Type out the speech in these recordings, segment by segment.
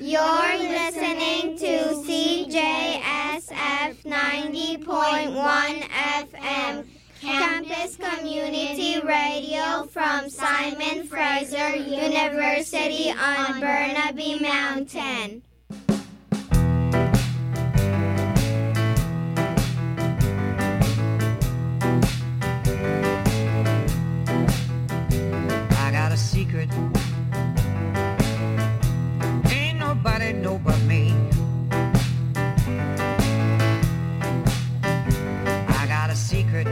You're listening to CJSF 90.1 FM, Campus Community Radio from Simon Fraser University on Burnaby Mountain. I got a secret. Ain't nobody know but me. I got a secret.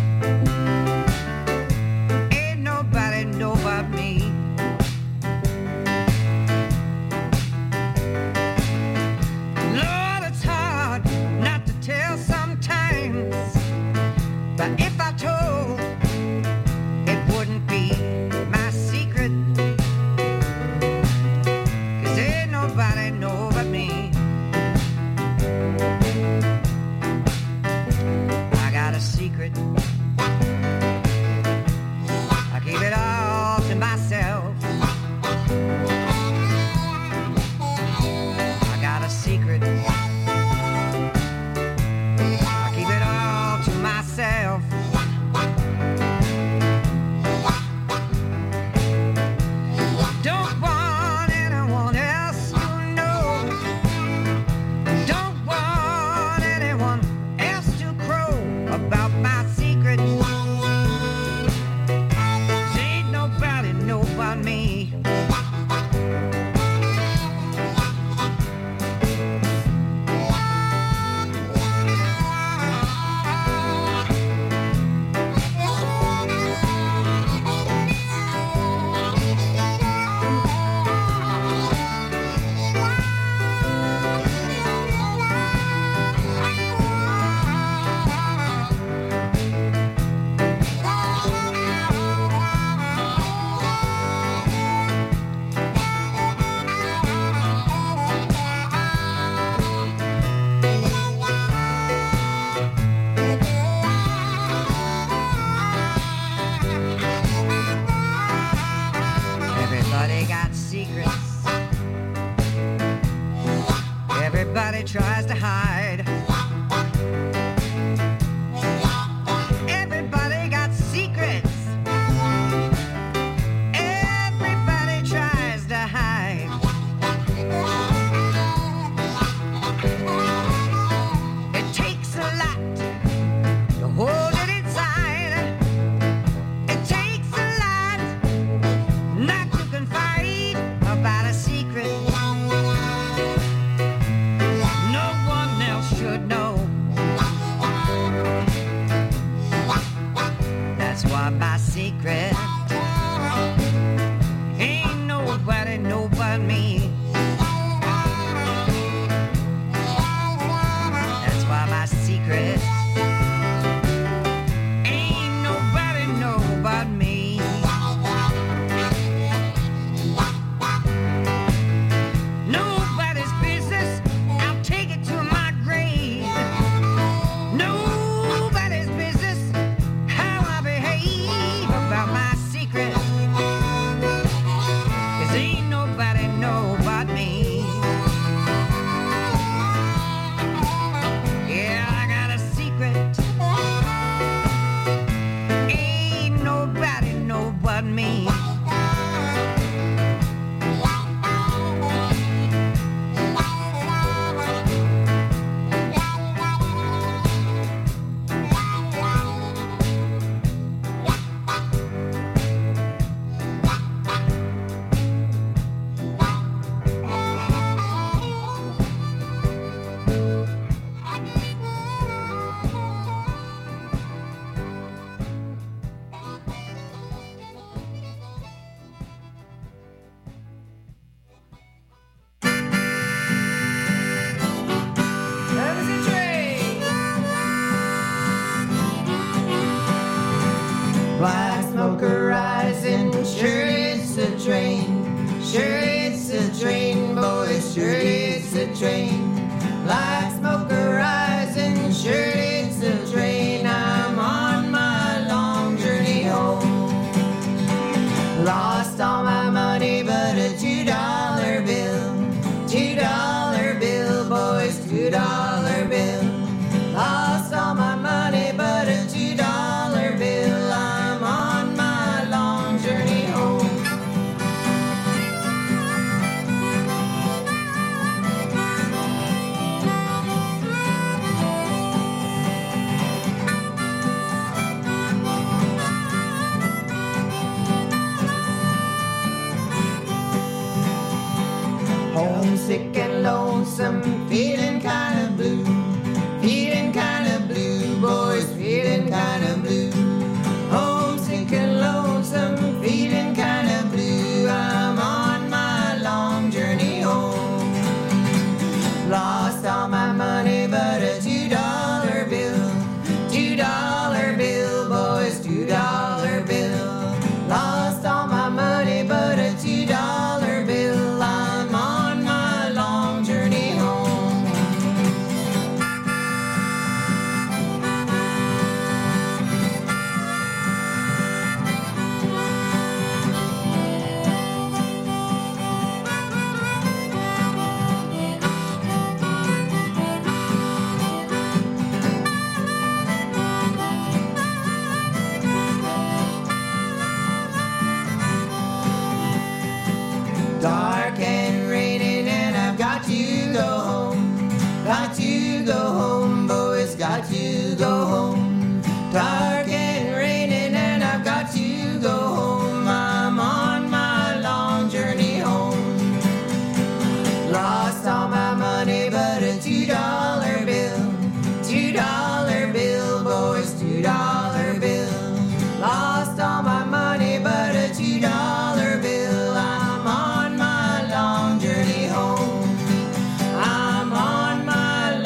Ain't nobody know but me. Lord, it's hard not to tell sometimes, but if I told, it wouldn't be my secret. 'Cause ain't nobody know but me. I got a secret. I keep it all to myself. I got a secret. I keep it all to myself. Don't want anyone else to know. Don't want anyone else to crow about my secret. 'Cause ain't nobody know but me. Everybody got secrets. Everybody tries to hide. Everybody got secrets. Everybody tries to hide. It takes a lot to hold it inside. It takes a lot not to confide about a secret. No one else should Homesick and lonesome, feeling kind of blue. Feeling kind of blue, boys, feeling kind of blue. Homesick and lonesome, feeling kind of blue. I'm on my long journey home. Lost all my money but a $2 bill. $2 bill, boys, $2 bill. Lost all my money but a $2 bill. I'm on my long journey home. Dark and raining and I've got to go home. Got to go home, boys, got to go home. Dark and raining and I've got to go home. I'm on my long journey home. Lost all my money but a $2 bill. $2 bill, boys, $2 bill. Lost all my money but a $2 bill. I'm on my long journey home. I'm on my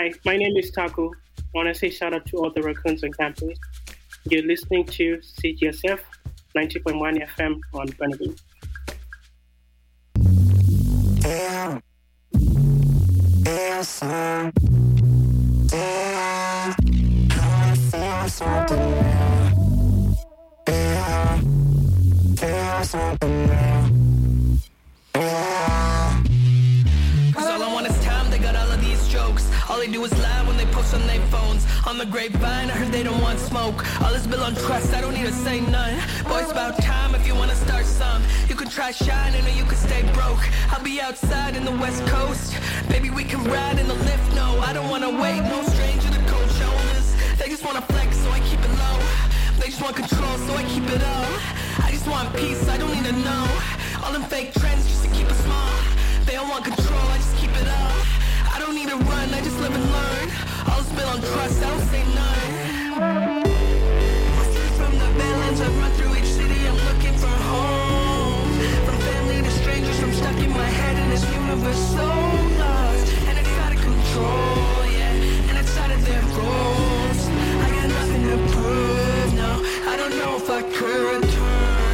Hi, my name is Taku. I want to say shout out to all the raccoons on campus. You're listening to CGSF 90.1 FM on Burnaby. All I want is time, they got all of these jokes. All they do is lie when they post on their phones. On the grapevine, I heard they don't want smoke. All is built on trust, I don't need to say none. Boy, it's about time if you wanna start some. You can try shining or you can stay broke. I'll be outside in the West Coast. Baby, we can ride in the lift, no. I don't wanna wait, no stranger to cold shoulders. They just wanna flex, so I keep it low. They just want control, so I keep it up. I just want peace, I don't need to know. All them fake trends just to keep it small. They don't want control, I just keep it up. I don't need to run, I just live and learn. All is built on trust, I don't say none. From the Badlands, I run through each city, I'm looking for home. From family to strangers, I'm stuck in my head in this universe so lost. And it's out of control, yeah, and it's out of their roles. I got nothing to prove, no, I don't know if I could return.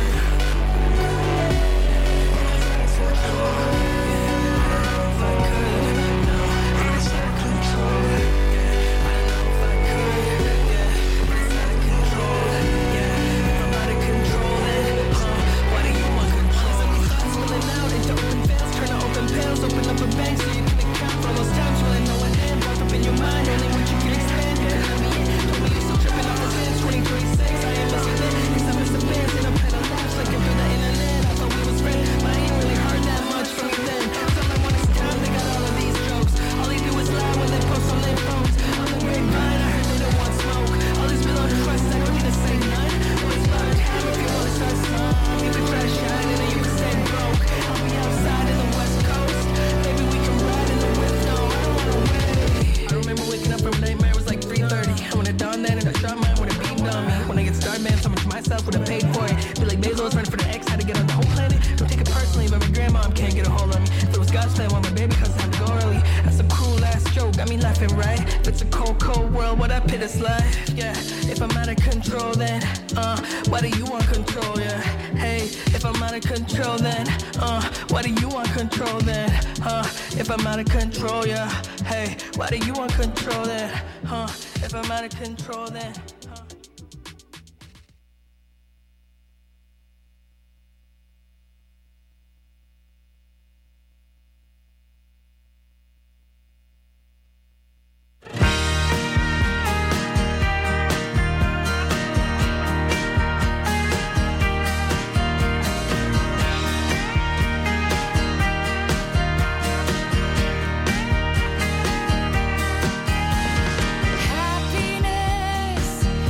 Open up a bank so you can account for all those times when I know an end. Wrapped up in your mind, only what you can expand. Could let me in, told me you're still tripping off the fence. 2026, I am missing it. Cause I miss the bands and I'm pedal laps like through the internet. I thought we was friends, but I ain't really heard that much from you then. All I want is time, they got all of these jokes. All they do is lie when they post on their phones. On the grapevine, I heard they don't want smoke. All this below trust, I don't need to say none. But it's about time if you wanna start some. You can try shining or you can stay broke. I'll be outside in the West Coast. Maybe we can ride in the whip, no, I don't wanna wait. I remember waking up from a nightmare, it was like 3:30. I went down then and I shot mine with a beam on me. When I get started, man, so much myself would have paid for it. Feel like Bezos running for the X, had to get on the whole planet. Don't take it personally, but my grandmom can't get a hold of me. If it was God's plan, want my baby cause I had to go early. That's a cruel ass joke, got me laughing, right? If it's a cold, cold world, what I pit is life, yeah. If I'm out of control, then, why do you want control, yeah? Hey, if I'm out of control, then, why do you want control, then, if I'm out of control, yeah? Hey, why do you want control, then, if I'm out of control, then, Happiness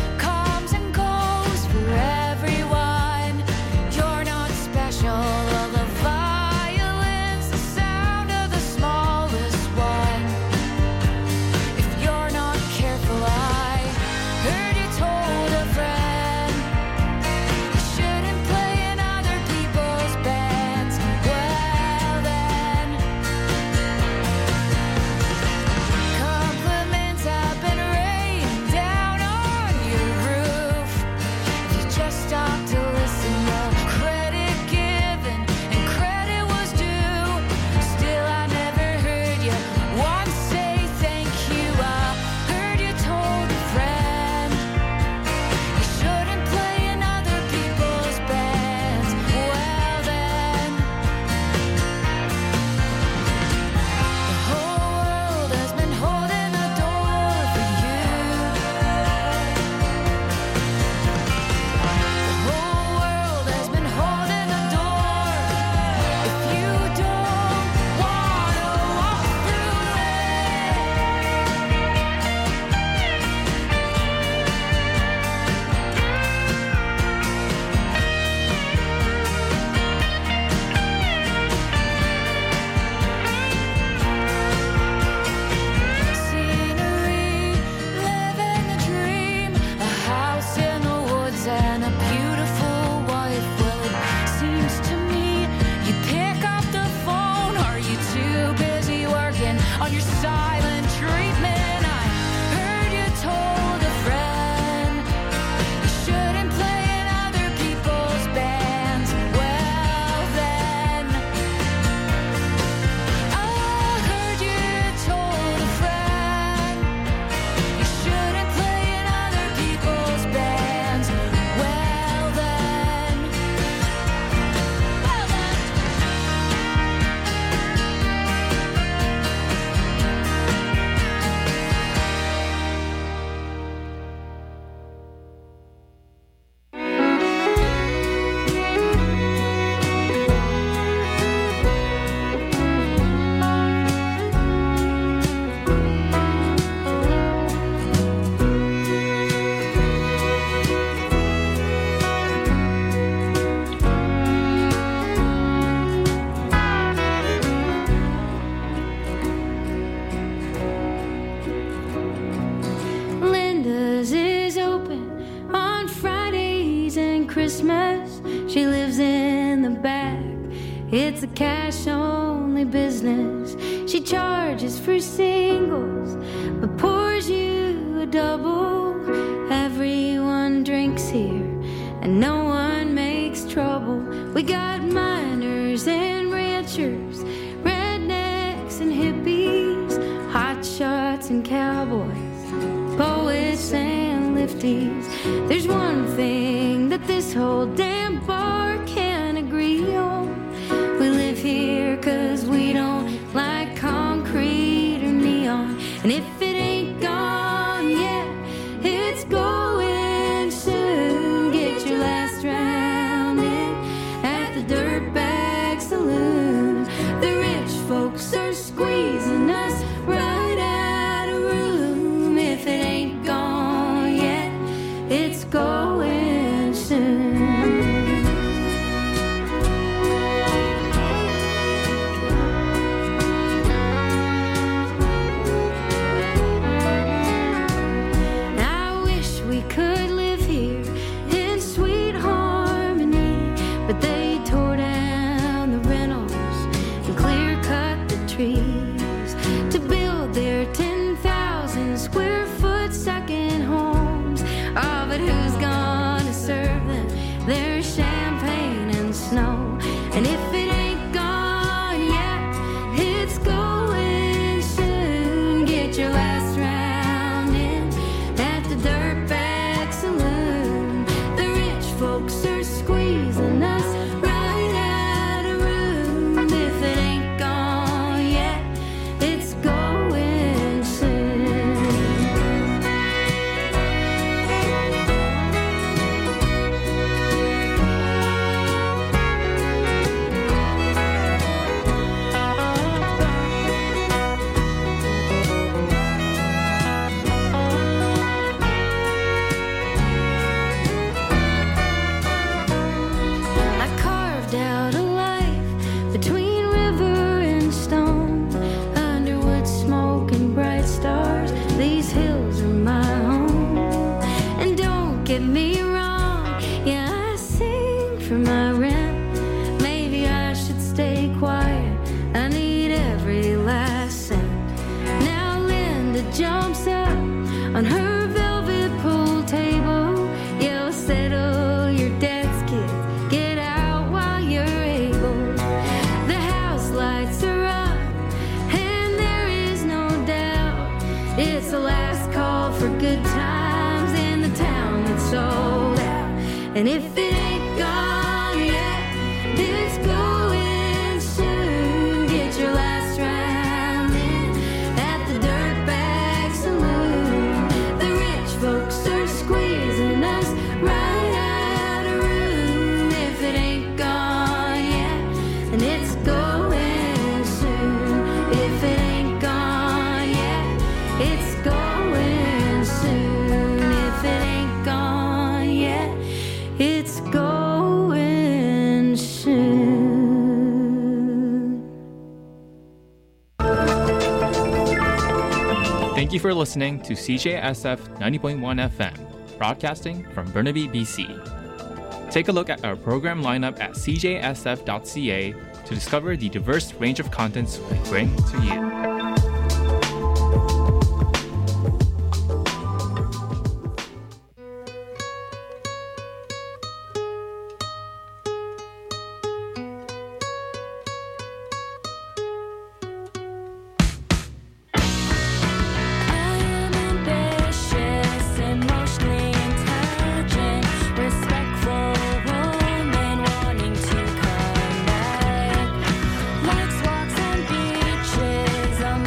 It's a cash-only business. She charges for singles, but pours you a double. Everyone drinks here, and no one makes trouble. We got miners and ranchers, rednecks and hippies, hotshots and cowboys, poets and lifties. There's one thing that this whole damn bar can agree on. We live here 'cause we don't like concrete or neon. And if it ain't gone yet, it's going soon. Get your last round in at the Dirtbag Saloon. The rich folks are squeezing us right out of room. If it ain't gone yet, it's going soon. To build their 10,000 square foot second homes. Oh, but who's gonna serve them their champagne and snow? And if it ain't gone yet, it's going soon. Get your last round in at the Dirtbag Saloon. The rich folks are squeezing us right out of room. If it ain't gone yet, it's going soon. I carved out a life between river and stone, underwood smoke and bright stars. These hills are my home. And don't get me wrong, yeah, I sing for my rent. Maybe I should stay quiet, I need every last cent. Now Linda jumps up on her velvet pool table. Yo, settle your debts, kid, get out while you're able. The house lights are up, and there is no doubt it's the last call for good times in the town that's sold out. And if it ain't gone yet, it's going soon. Get your last round in at the Dirtbag Saloon. The rich folks are squeezing us right out of room. If it ain't gone yet, and it's going soon. If it ain't gone yet, it's going soon. If it ain't gone yet, it's going soon. Thank you for listening to CJSF 90.1 FM, broadcasting from Burnaby, BC. Take a look at our program lineup at cjsf.ca to discover the diverse range of contents we bring to you. I am ambitious, emotionally intelligent, respectful woman wanting to come back. Likes walks and beaches,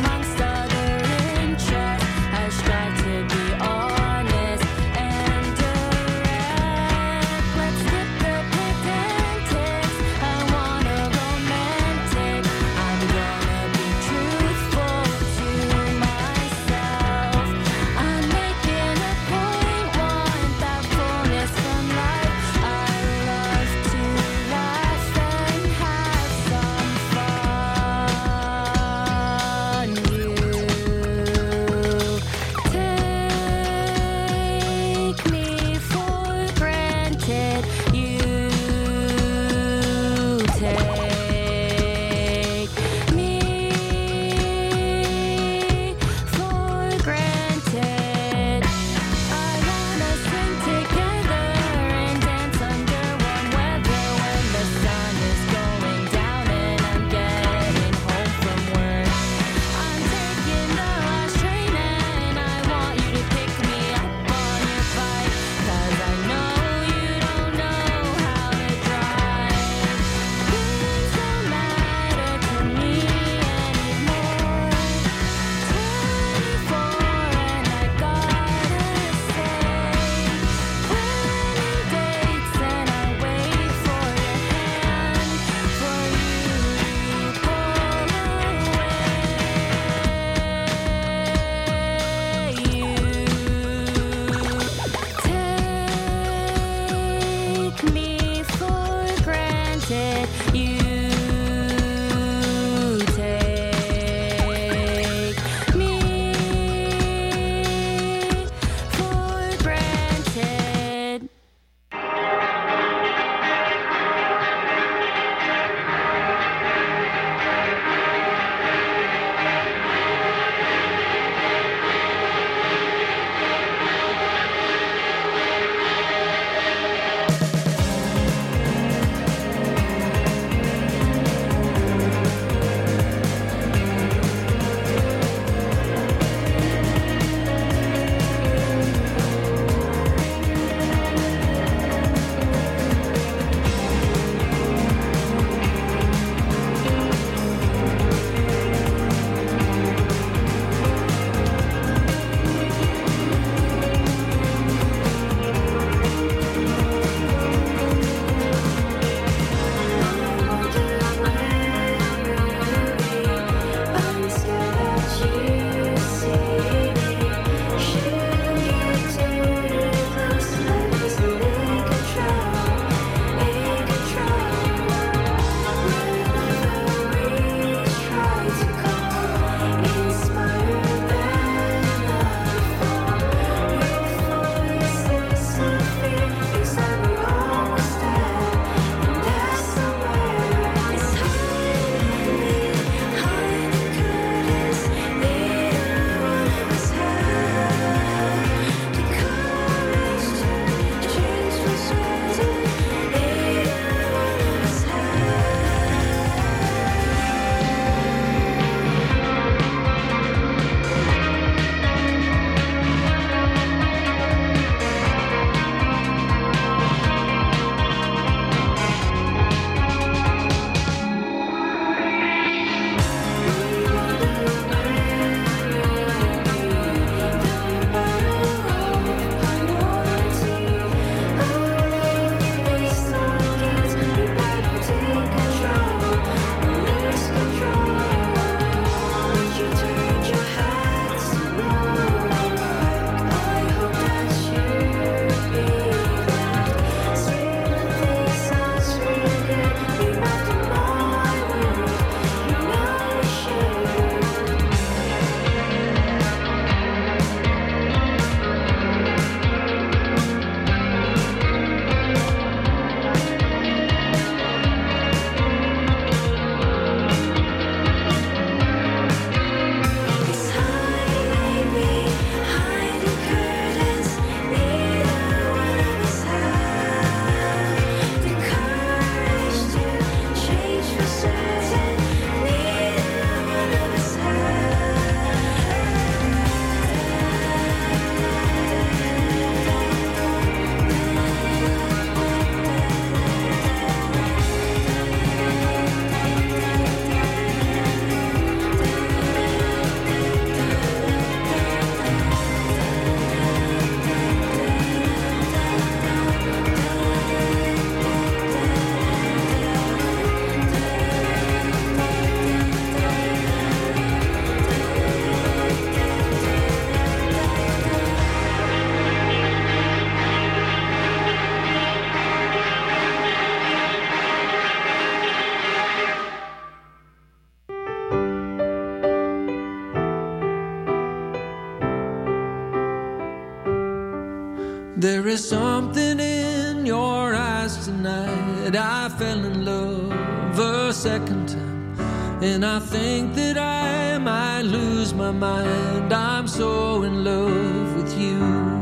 There is something in your eyes tonight. I fell in love a second time, and I think that I might lose my mind. I'm so in love with you.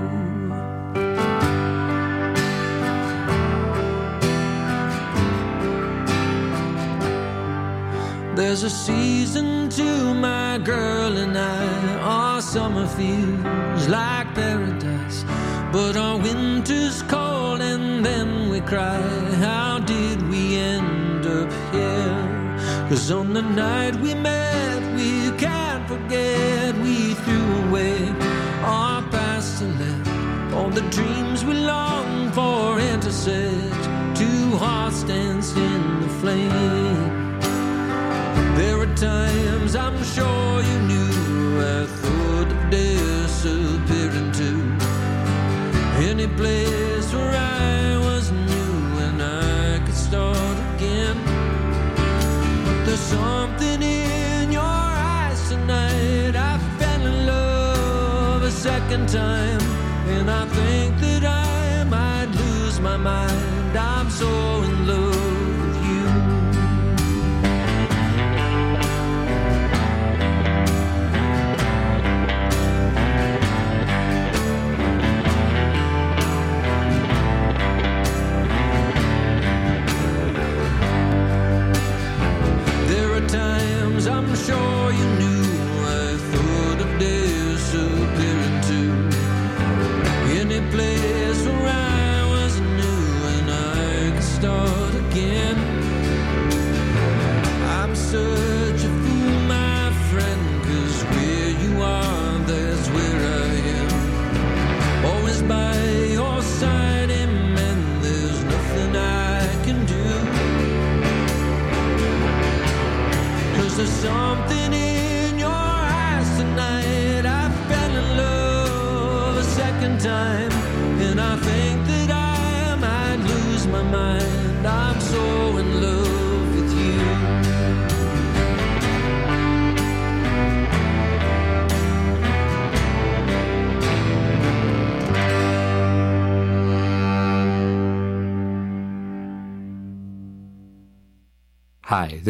There's a season to my girl and I. Our summer feels like paradise, but our winter's cold and then we cry. How did we end up here? 'Cause on the night we met, we can't forget. We threw away our past and left all the dreams we long for intersect. Two hearts danced in the flame. There are times I'm sure you knew I thought of disappearing to any place where I was new and I could start again. But there's something in your eyes tonight. I fell in love a second time, and I think that I might lose my mind. I'm so in love with you. Times I'm sure you knew I thought of disappearing to any place where I was new and I could start again. I'm such a fool, my friend, 'cause where you are, that's where I am. Always by your side, amen. There's nothing I can do. There's something in your eyes tonight. I fell in love a second time, and I think that I might lose my mind. I'm so in love with you. Hi,